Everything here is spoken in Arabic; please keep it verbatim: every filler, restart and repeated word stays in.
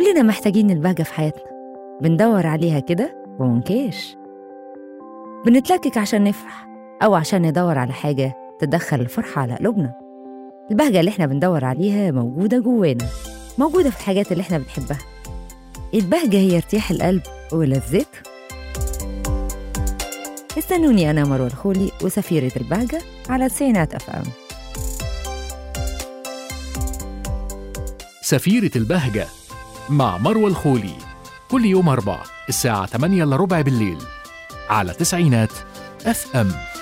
كلنا محتاجين البهجة في حياتنا، بندور عليها كده ومنكش، بنتلكك عشان نفرح أو عشان ندور على حاجة تدخل الفرحة على قلوبنا. البهجة اللي احنا بندور عليها موجودة جوانا، موجودة في الحاجات اللي احنا بنحبها. البهجة هي ارتياح القلب ولذته. استنوني أنا مروة الخولي وسفيرة البهجة على تسعينات أف أم. سفيرة البهجة مع مروة الخولي، كل يوم أربعة الساعة ثمانية إلا ربع بالليل على تسعينات أف أم.